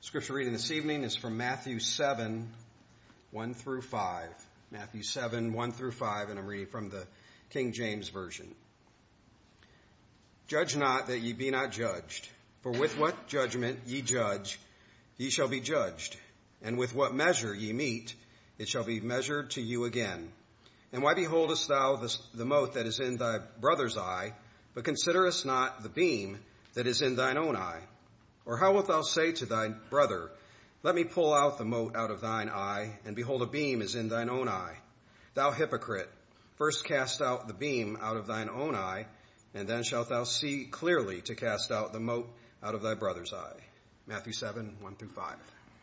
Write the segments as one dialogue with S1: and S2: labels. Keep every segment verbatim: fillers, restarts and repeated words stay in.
S1: Scripture reading this evening is from Matthew seven, one through five. Matthew seven, one through five, and I'm reading from the King James Version. Judge not that ye be not judged, for with what judgment ye judge, ye shall be judged, and with what measure ye mete, it shall be measured to you again. And why beholdest thou the, the mote that is in thy brother's eye, but considerest not the beam that is in thine own eye? Or how wilt thou say to thy brother, let me pull out the mote out of thine eye, and behold, a beam is in thine own eye? Thou hypocrite, first cast out the beam out of thine own eye, and then shalt thou see clearly to cast out the mote out of thy brother's eye. Matthew seven, one through five.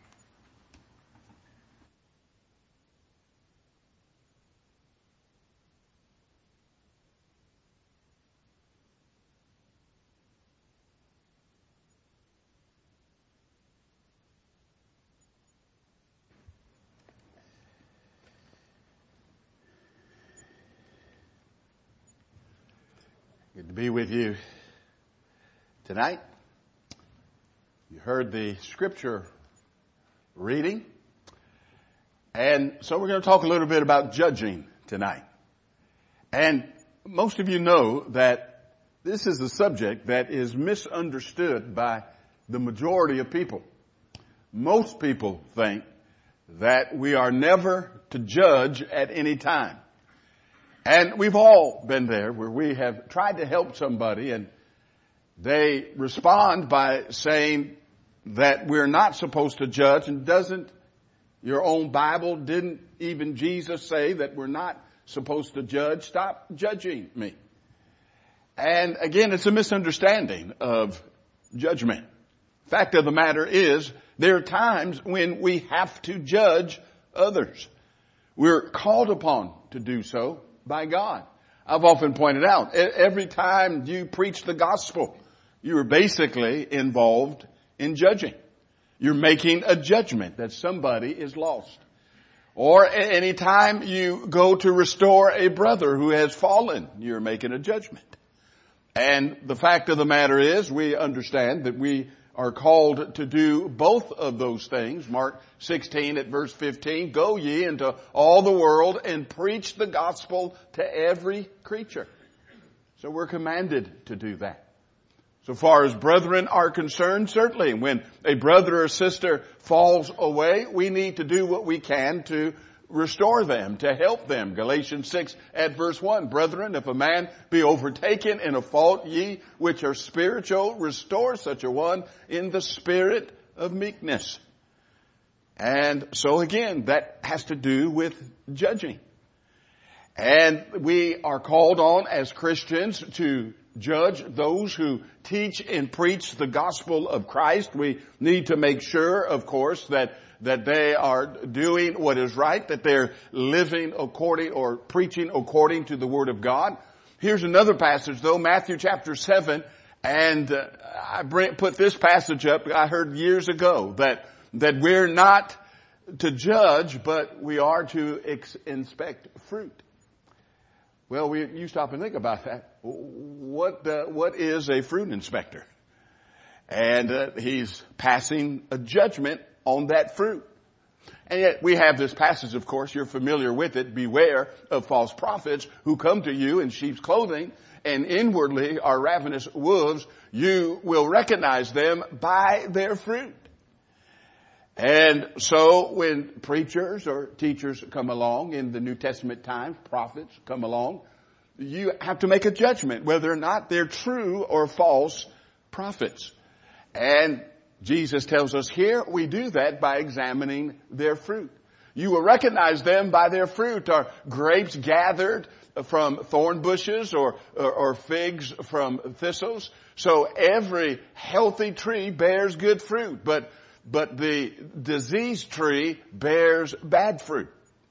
S2: Good to be with you tonight. You heard the scripture reading. And so we're going to talk a little bit about judging tonight. And most of you know that this is a subject that is misunderstood by the majority of people. Most people think that we are never to judge at any time. And we've all been there where we have tried to help somebody and they respond by saying that we're not supposed to judge, and doesn't your own Bible, didn't even Jesus say that we're not supposed to judge? Stop judging me. And again, it's a misunderstanding of judgment. Fact of the matter is, there are times when we have to judge others. We're called upon to do so by God. I've often pointed out, every time you preach the gospel, you are basically involved in judging. You're making a judgment that somebody is lost. Or any time you go to restore a brother who has fallen, you're making a judgment. And the fact of the matter is, we understand that we are called to do both of those things. Mark sixteen at verse fifteen, go ye into all the world and preach the gospel to every creature. So we're commanded to do that. So far as brethren are concerned, certainly when a brother or sister falls away, we need to do what we can to restore them, to help them. Galatians six at verse one, brethren, if a man be overtaken in a fault, ye which are spiritual, restore such a one in the spirit of meekness. And so again, that has to do with judging. And we are called on as Christians to judge those who teach and preach the gospel of Christ. We need to make sure, of course, that that they are doing what is right, that they're living according or preaching according to the Word of God. Here's another passage, though, Matthew chapter seven, and uh, I bring, put this passage up. I heard years ago that that we're not to judge, but we are to ex- inspect fruit. Well, we, you stop and think about that. What uh, what is a fruit inspector? And uh, he's passing a judgment on that fruit. And yet we have this passage, of course, you're familiar with it. Beware of false prophets who come to you in sheep's clothing and inwardly are ravenous wolves. You will recognize them by their fruit. And so when preachers or teachers come along in the New Testament times, prophets come along, you have to make a judgment whether or not they're true or false prophets. And Jesus tells us here we do that by examining their fruit. You will recognize them by their fruit. Are grapes gathered from thorn bushes or, or, or figs from thistles? So every healthy tree bears good fruit, but but the diseased tree bears bad fruit.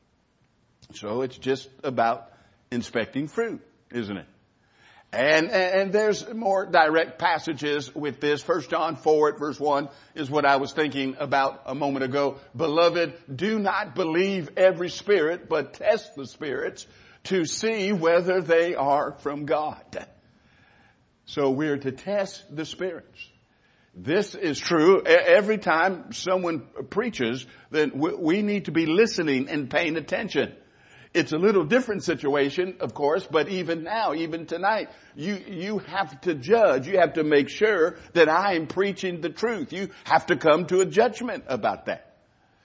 S2: So it's just about inspecting fruit, isn't it? And, and there's more direct passages with this. First John four at verse one is what I was thinking about a moment ago. Beloved, do not believe every spirit, but test the spirits to see whether they are from God. So we're to test the spirits. This is true. Every time someone preaches, then we need to be listening and paying attention. It's a little different situation, of course, but even now, even tonight, you, you have to judge. You have to make sure that I am preaching the truth. You have to come to a judgment about that.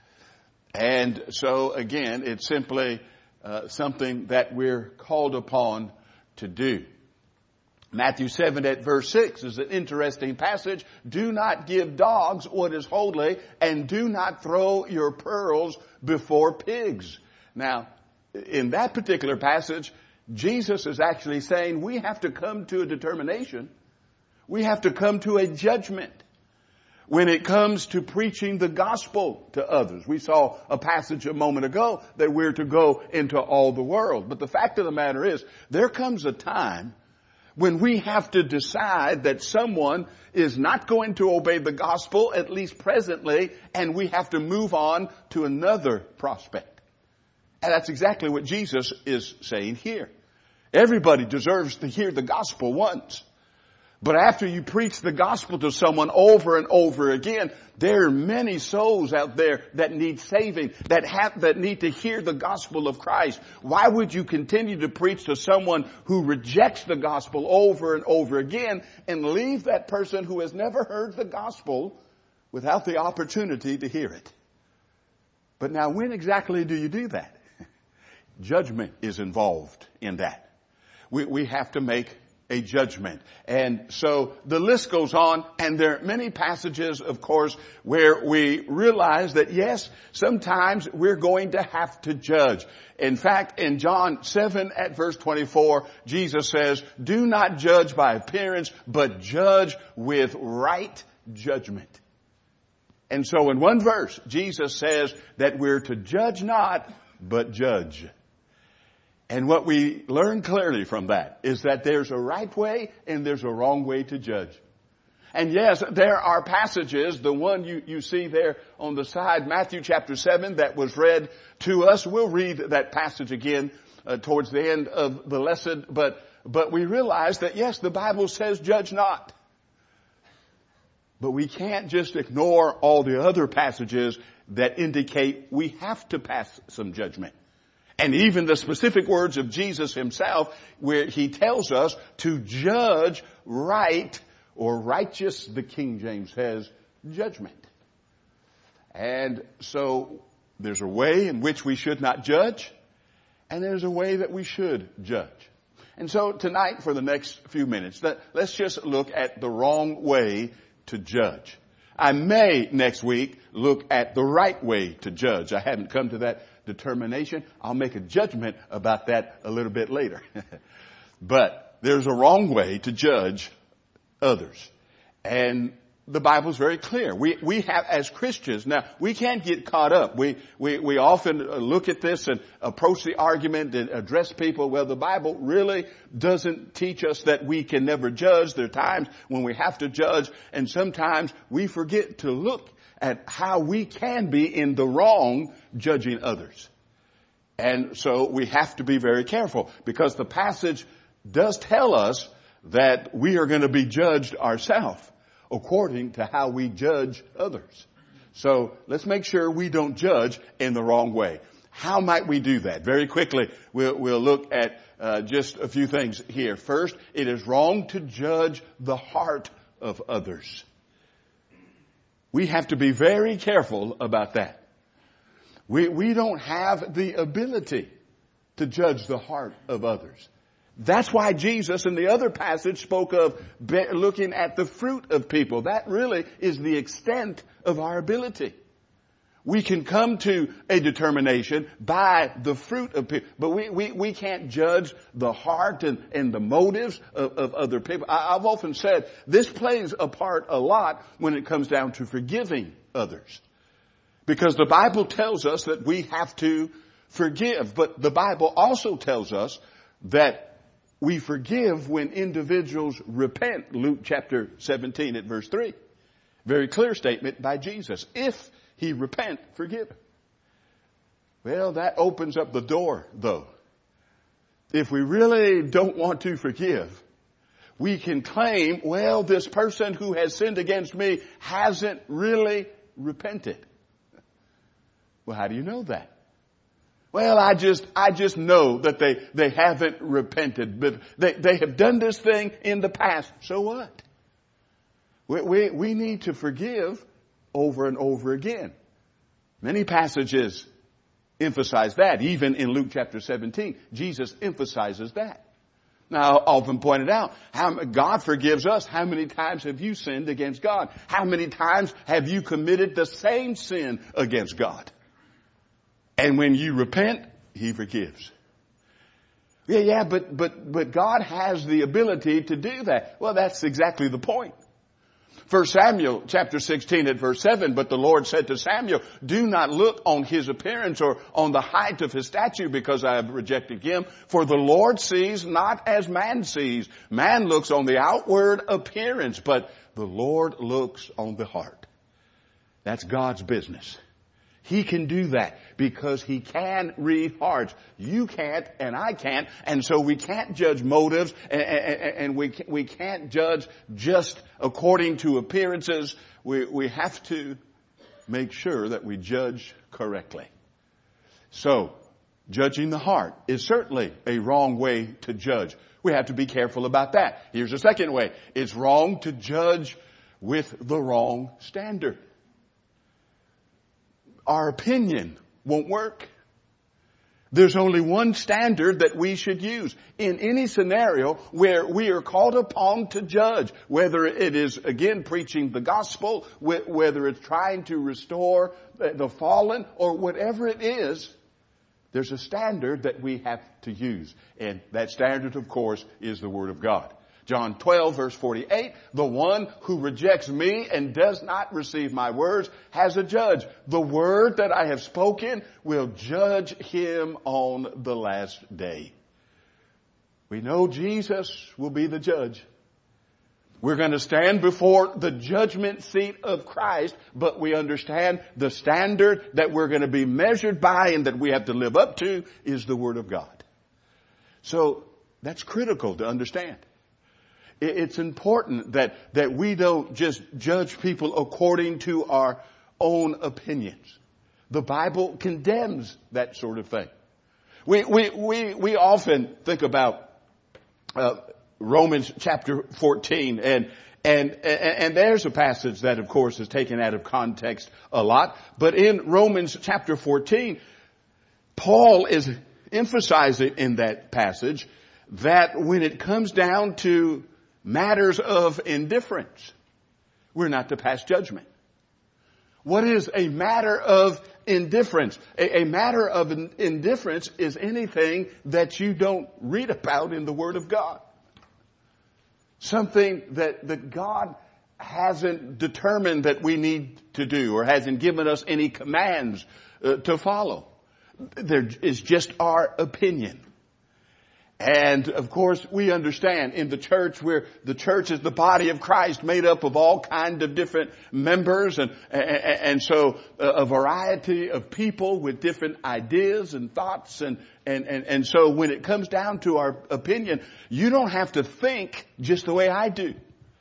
S2: And so again, it's simply uh, something that we're called upon to do. Matthew seven at verse six is an interesting passage. Do not give dogs what is holy, and do not throw your pearls before pigs. Now, in that particular passage, Jesus is actually saying we have to come to a determination. We have to come to a judgment when it comes to preaching the gospel to others. We saw a passage a moment ago that we're to go into all the world. But the fact of the matter is, there comes a time when we have to decide that someone is not going to obey the gospel, at least presently, and we have to move on to another prospect. And that's exactly what Jesus is saying here. Everybody deserves to hear the gospel once. But after you preach the gospel to someone over and over again, there are many souls out there that need saving, that have, that need to hear the gospel of Christ. Why would you continue to preach to someone who rejects the gospel over and over again and leave that person who has never heard the gospel without the opportunity to hear it? But now, when exactly do you do that? Judgment is involved in that. We, we have to make a judgment. And so the list goes on, and there are many passages, of course, where we realize that yes, sometimes we're going to have to judge. In fact, in John seven at verse twenty-four, Jesus says, do not judge by appearance, but judge with right judgment. And so in one verse, Jesus says that we're to judge not, but judge. And what we learn clearly from that is that there's a right way and there's a wrong way to judge. And yes, there are passages, the one you, you see there on the side, Matthew chapter seven, that was read to us. We'll read that passage again uh, towards the end of the lesson. But, but we realize that yes, the Bible says judge not. But we can't just ignore all the other passages that indicate we have to pass some judgment. And even the specific words of Jesus himself, where he tells us to judge right or righteous, the King James says, judgment. And so there's a way in which we should not judge, and there's a way that we should judge. And so tonight, for the next few minutes, let, let's just look at the wrong way to judge. I may next week look at the right way to judge. I hadn't come to that determination. I'll make a judgment about that a little bit later. But there's a wrong way to judge others. And the Bible's very clear. We, we have, as Christians, now, we can't get caught up. We, we, we often look at this and approach the argument and address people. Well, the Bible really doesn't teach us that we can never judge. There are times when we have to judge, and sometimes we forget to look at how we can be in the wrong judging others. And so we have to be very careful, because the passage does tell us that we are going to be judged ourselves according to how we judge others. So let's make sure we don't judge in the wrong way. How might we do that? Very quickly, we'll, we'll look at uh, just a few things here. First, it is wrong to judge the heart of others. We have to be very careful about that. We, we don't have the ability to judge the heart of others. That's why Jesus in the other passage spoke of be, looking at the fruit of people. That really is the extent of our ability. We can come to a determination by the fruit of people, but we, we, we can't judge the heart and, and the motives of, of other people. I, I've often said this plays a part a lot when it comes down to forgiving others. Because the Bible tells us that we have to forgive, but the Bible also tells us that we forgive when individuals repent. Luke chapter seventeen at verse three. Very clear statement by Jesus. If he repent, forgive him. Well, that opens up the door, though. If we really don't want to forgive, we can claim, well, this person who has sinned against me hasn't really repented. Well, how do you know that? Well, I just, I just know that they, they haven't repented, but they, they have done this thing in the past. So what? We, we, we need to forgive over and over again. Many passages emphasize that. Even in Luke chapter seventeen, Jesus emphasizes that. Now, I often pointed out, how God forgives us. How many times have you sinned against God? How many times have you committed the same sin against God? And when you repent, He forgives. Yeah, yeah, but, but, but God has the ability to do that. Well, that's exactly the point. First Samuel chapter sixteen at verse seven, but the Lord said to Samuel, do not look on his appearance or on the height of his stature, because I have rejected him. For the Lord sees not as man sees. Man looks on the outward appearance, but the Lord looks on the heart. That's God's business. He can do that because He can read hearts. You can't and I can't. And so we can't judge motives, and, and, and we, we can't judge just according to appearances. We, we have to make sure that we judge correctly. So, judging the heart is certainly a wrong way to judge. We have to be careful about that. Here's a second way. It's wrong to judge with the wrong standard. Our opinion won't work. There's only one standard that we should use in any scenario where we are called upon to judge, whether it is, again, preaching the gospel, whether it's trying to restore the fallen, or whatever it is. There's a standard that we have to use. And that standard, of course, is the Word of God. John twelve verse forty-eight, the one who rejects me and does not receive my words has a judge. The word that I have spoken will judge him on the last day. We know Jesus will be the judge. We're going to stand before the judgment seat of Christ, but we understand the standard that we're going to be measured by and that we have to live up to is the Word of God. So that's critical to understand. It's important that, that we don't just judge people according to our own opinions. The Bible condemns that sort of thing. We, we, we, we often think about, uh, Romans chapter fourteen, and, and, and there's a passage that, of course, is taken out of context a lot. But in Romans chapter fourteen, Paul is emphasizing in that passage that when it comes down to matters of indifference, we're not to pass judgment. What is a matter of indifference? A, a matter of in, indifference is anything that you don't read about in the Word of God. Something that, that God hasn't determined that we need to do, or hasn't given us any commands uh, to follow. There is just our opinion. And of course, we understand in the church, where the church is the body of Christ, made up of all kinds of different members, and and, and so a variety of people with different ideas and thoughts, and, and and and so when it comes down to our opinion, you don't have to think just the way I do.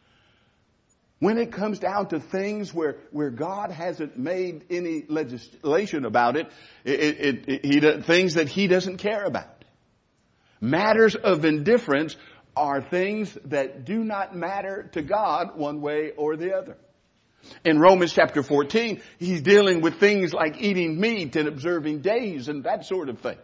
S2: When it comes down to things where, where God hasn't made any legislation about it, it, it, it he things that He doesn't care about. Matters of indifference are things that do not matter to God one way or the other. In Romans chapter fourteen, he's dealing with things like eating meat and observing days and that sort of thing.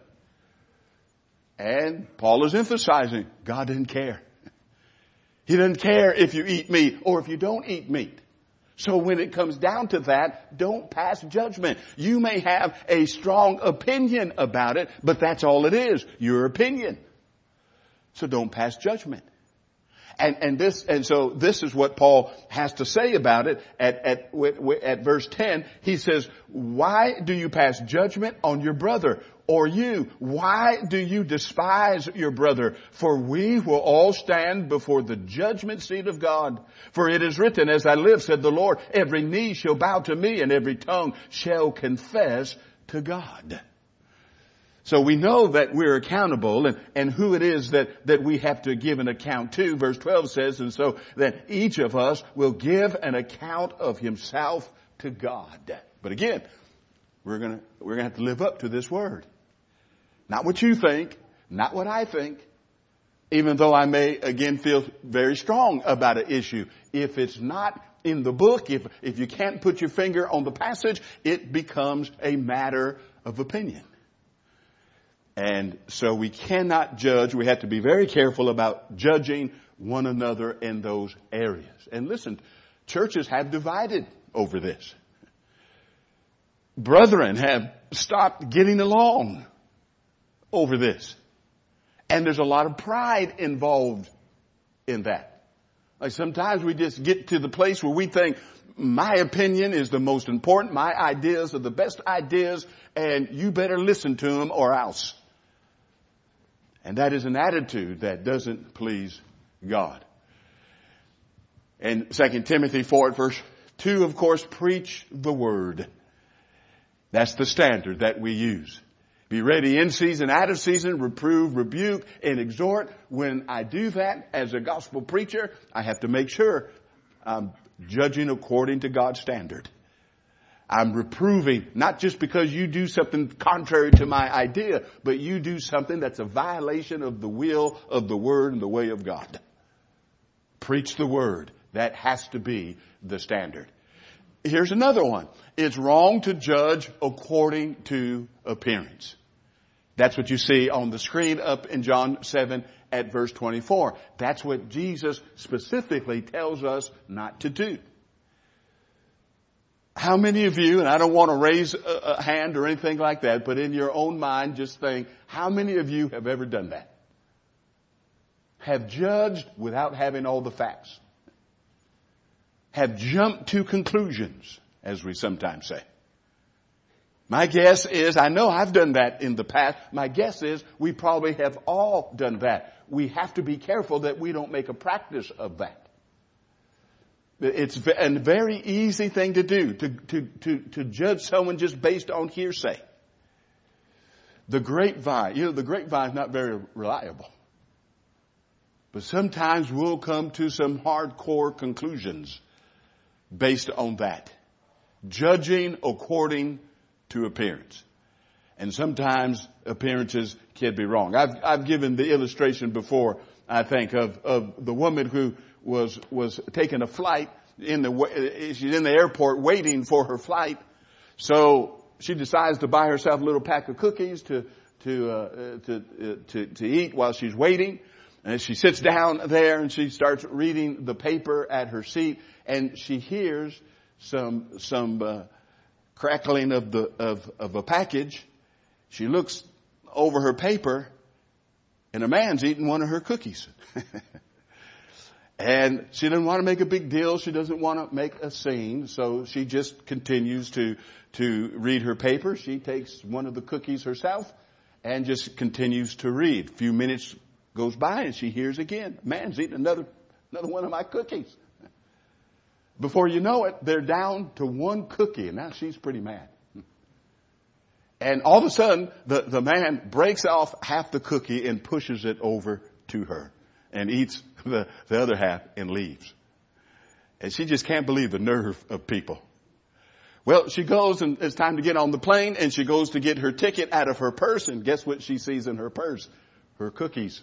S2: And Paul is emphasizing God doesn't care. He doesn't care if you eat meat or if you don't eat meat. So when it comes down to that, don't pass judgment. You may have a strong opinion about it, but that's all it is, your opinion. So don't pass judgment. And, and this, and so this is what Paul has to say about it at, at, at verse ten. He says, why do you pass judgment on your brother? Or you, why do you despise your brother? For we will all stand before the judgment seat of God. For it is written, as I live, said the Lord, every knee shall bow to me and every tongue shall confess to God. So we know that we're accountable and, and who it is that, that we have to give an account to. Verse twelve says, and so that each of us will give an account of himself to God. But again, we're gonna, we're gonna have to live up to this word. Not what you think, not what I think, even though I may again feel very strong about an issue. If it's not in the book, if, if you can't put your finger on the passage, it becomes a matter of opinion. And so we cannot judge. We have to be very careful about judging one another in those areas. And listen, churches have divided over this. Brethren have stopped getting along over this. And there's a lot of pride involved in that. Like sometimes we just get to the place where we think my opinion is the most important. My ideas are the best ideas and you better listen to them or else. And that is an attitude that doesn't please God. And Second Timothy four verse two, of course, preach the word. That's the standard that we use. Be ready in season, out of season, reprove, rebuke, and exhort. When I do that as a gospel preacher, I have to make sure I'm judging according to God's standard. I'm reproving, not just because you do something contrary to my idea, but you do something that's a violation of the will of the word and the way of God. Preach the word. That has to be the standard. Here's another one. It's wrong to judge according to appearance. That's what you see on the screen up in John seven at verse twenty-four. That's what Jesus specifically tells us not to do. How many of you, and I don't want to raise a, a hand or anything like that, but in your own mind just think, how many of you have ever done that? Have judged without having all the facts? Have jumped to conclusions, as we sometimes say? My guess is, I know I've done that in the past, my guess is we probably have all done that. We have to be careful that we don't make a practice of that. It's a very easy thing to do, to, to, to, to judge someone just based on hearsay. The grapevine, you know, the grapevine is not very reliable. But sometimes we'll come to some hardcore conclusions based on that. Judging according to appearance. And sometimes appearances can be wrong. I've, I've given the illustration before, I think, of, of the woman who was, was taking a flight in the, she's in the airport waiting for her flight. So she decides to buy herself a little pack of cookies to, to, uh, to, uh, to, to eat while she's waiting. And she sits down there and she starts reading the paper at her seat and she hears some, some, uh, crackling of the, of, of a package. She looks over her paper and a man's eating one of her cookies. And she doesn't want to make a big deal. She doesn't want to make a scene. So she just continues to, to read her paper. She takes one of the cookies herself and just continues to read. A few minutes goes by and she hears again, man's eating another, another one of my cookies. Before you know it, they're down to one cookie. And now she's pretty mad. And all of a sudden, the, the man breaks off half the cookie and pushes it over to her and eats the, the other half and leaves. And she just can't believe the nerve of people. Well, she goes and it's time to get on the plane and she goes to get her ticket out of her purse and guess what she sees in her purse? Her cookies.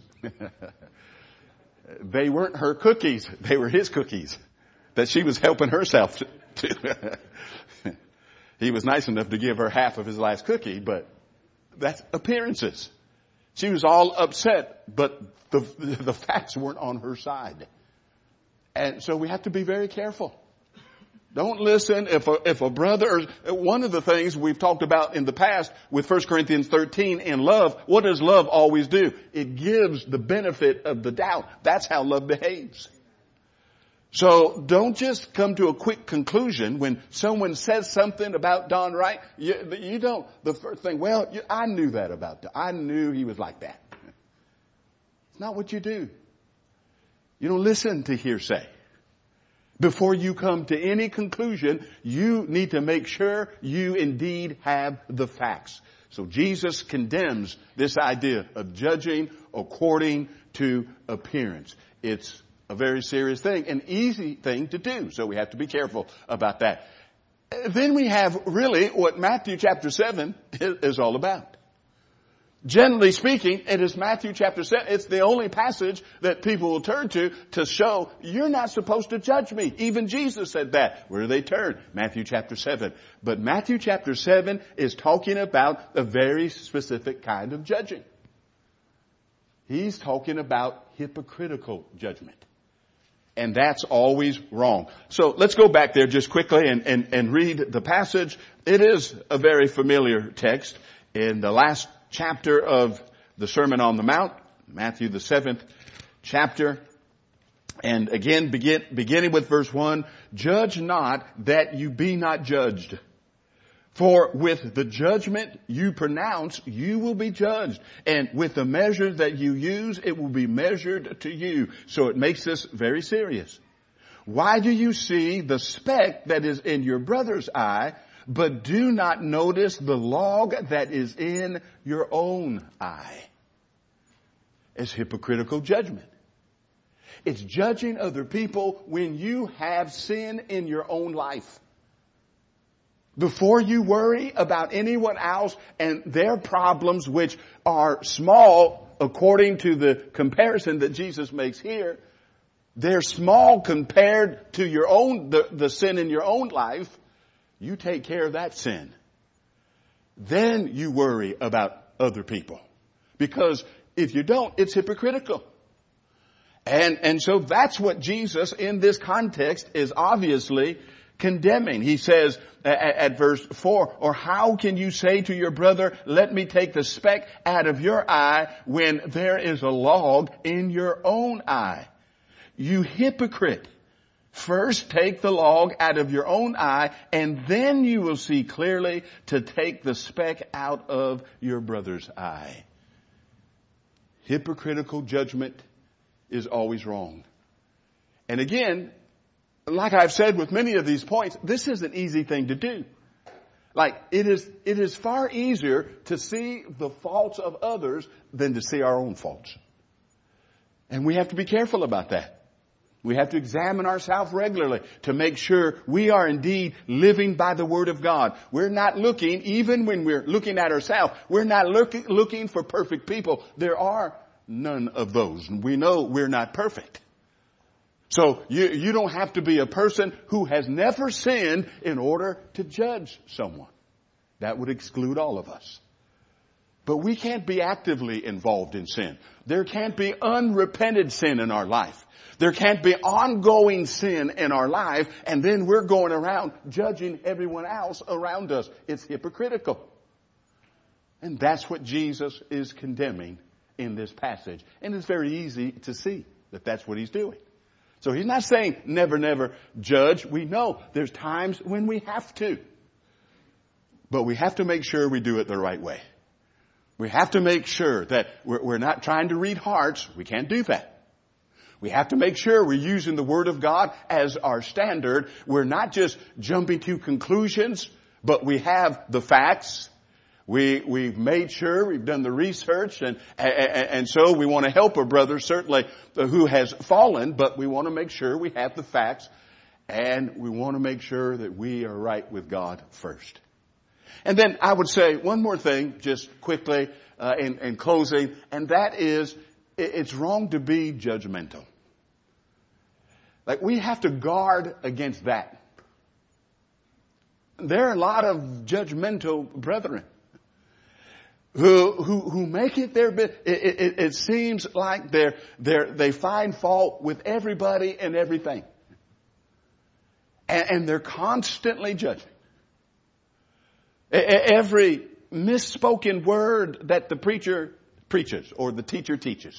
S2: They weren't her cookies. They were his cookies that she was helping herself to. to. He was nice enough to give her half of his last cookie, but that's appearances. She was all upset, but the, the facts weren't on her side. And so we have to be very careful. Don't listen if a, if a brother, one of the things we've talked about in the past with First Corinthians thirteen in love, what does love always do? It gives the benefit of the doubt. That's how love behaves. So don't just come to a quick conclusion when someone says something about Don Wright. You, you don't, the first thing, well, you, I knew that about Don. I knew he was like that. It's not what you do. You don't listen to hearsay. Before you come to any conclusion, you need to make sure you indeed have the facts. So Jesus condemns this idea of judging according to appearance. It's a very serious thing, an easy thing to do. So we have to be careful about that. Then we have really what Matthew chapter seven is all about. Generally speaking, it is Matthew chapter seven. It's the only passage that people will turn to to show you're not supposed to judge me. Even Jesus said that. Where do they turn? Matthew chapter seven. But Matthew chapter seven is talking about a very specific kind of judging. He's talking about hypocritical judgment. And that's always wrong. So let's go back there just quickly and, and, and read the passage. It is a very familiar text. In the last chapter of the Sermon on the Mount, Matthew the seventh chapter. And again, begin, beginning with verse one, judge not that you be not judged. For with the judgment you pronounce, you will be judged. And with the measure that you use, it will be measured to you. So it makes this very serious. Why do you see the speck that is in your brother's eye, but do not notice the log that is in your own eye? It's hypocritical judgment. It's judging other people when you have sin in your own life. Before you worry about anyone else and their problems, which are small according to the comparison that Jesus makes here, they're small compared to your own, the, the sin in your own life. You take care of that sin. Then you worry about other people. Because if you don't, it's hypocritical. And, and so that's what Jesus in this context is obviously condemning. He says at, at verse four, or how can you say to your brother, let me take the speck out of your eye when there is a log in your own eye? You hypocrite. First take the log out of your own eye, and then you will see clearly to take the speck out of your brother's eye. Hypocritical judgment is always wrong. And again, like I've said with many of these points, this is an easy thing to do. Like, it is, it is far easier to see the faults of others than to see our own faults. And we have to be careful about that. We have to examine ourselves regularly to make sure we are indeed living by the Word of God. We're not looking, even when we're looking at ourselves, we're not looking, looking for perfect people. There are none of those. We know we're not perfect. So you, you don't have to be a person who has never sinned in order to judge someone. That would exclude all of us. But we can't be actively involved in sin. There can't be unrepented sin in our life. There can't be ongoing sin in our life, and then we're going around judging everyone else around us. It's hypocritical. And that's what Jesus is condemning in this passage. And it's very easy to see that that's what he's doing. So he's not saying never, never judge. We know there's times when we have to. But we have to make sure we do it the right way. We have to make sure that we're, we're not trying to read hearts. We can't do that. We have to make sure we're using the Word of God as our standard. We're not just jumping to conclusions, but we have the facts. We, we've made sure, we've done the research, and, and, and so we want to help a brother, certainly, who has fallen, but we want to make sure we have the facts, and we want to make sure that we are right with God first. And then I would say one more thing, just quickly, uh, in, in closing, and that is, it's wrong to be judgmental. Like, we have to guard against that. There are a lot of judgmental brethren who who who make it their bit. It, it, it seems like they're they they find fault with everybody and everything, and, and they're constantly judging. Every misspoken word that the preacher preaches or the teacher teaches,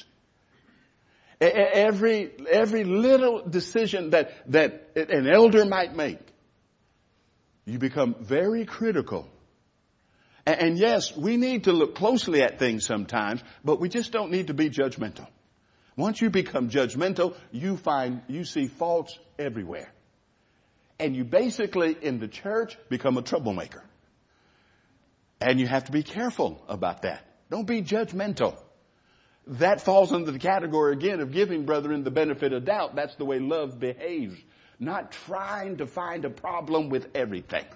S2: every every little decision that that an elder might make, you become very critical. And yes, we need to look closely at things sometimes, but we just don't need to be judgmental. Once you become judgmental, you find, you see faults everywhere. And you basically, in the church, become a troublemaker. And you have to be careful about that. Don't be judgmental. That falls under the category, again, of giving brethren the benefit of doubt. That's the way love behaves. Not trying to find a problem with everything.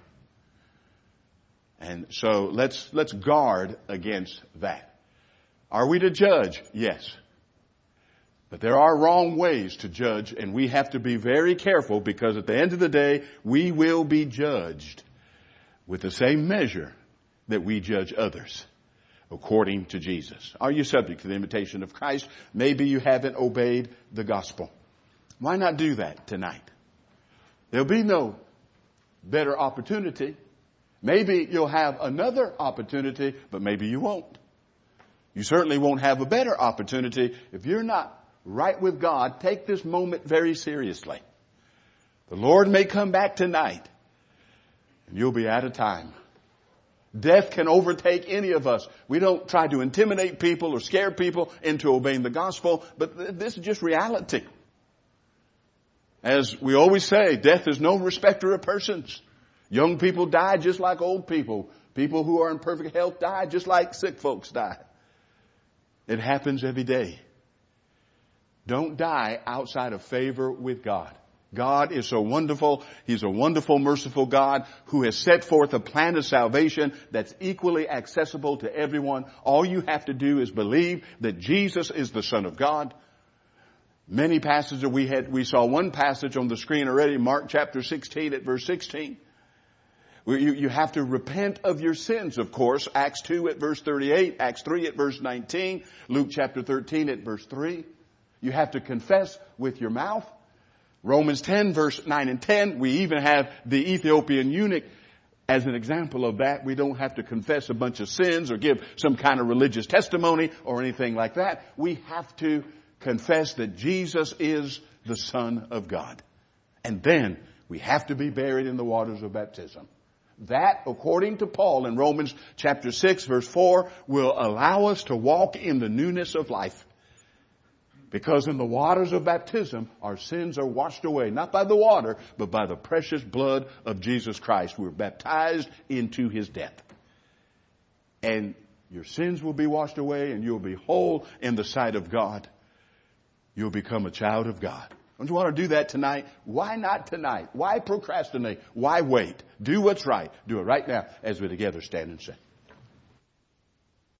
S2: And so let's, let's guard against that. Are we to judge? Yes. But there are wrong ways to judge, and we have to be very careful, because at the end of the day, we will be judged with the same measure that we judge others, according to Jesus. Are you subject to the invitation of Christ? Maybe you haven't obeyed the gospel. Why not do that tonight? There'll be no better opportunity. Maybe you'll have another opportunity, but maybe you won't. You certainly won't have a better opportunity if you're not right with God. Take this moment very seriously. The Lord may come back tonight, and you'll be out of time. Death can overtake any of us. We don't try to intimidate people or scare people into obeying the gospel, but th- this is just reality. As we always say, death is no respecter of persons. Young people die just like old people. People who are in perfect health die just like sick folks die. It happens every day. Don't die outside of favor with God. God is so wonderful. He's a wonderful, merciful God who has set forth a plan of salvation that's equally accessible to everyone. All you have to do is believe that Jesus is the Son of God. Many passages we had, we saw one passage on the screen already, Mark chapter sixteen at verse sixteen. Where you, you have to repent of your sins, of course. Acts two at verse thirty-eight, Acts three at verse nineteen, Luke chapter thirteen at verse three. You have to confess with your mouth. Romans ten verse nine and ten. We even have the Ethiopian eunuch as an example of that. We don't have to confess a bunch of sins or give some kind of religious testimony or anything like that. We have to confess that Jesus is the Son of God. And then we have to be buried in the waters of baptism. That, according to Paul in Romans chapter six verse four, will allow us to walk in the newness of life. Because in the waters of baptism, our sins are washed away, not by the water, but by the precious blood of Jesus Christ. We're baptized into his death. And your sins will be washed away, and you'll be whole in the sight of God. You'll become a child of God. Don't you want to do that tonight? Why not tonight? Why procrastinate? Why wait? Do what's right. Do it right now as we together stand and sing.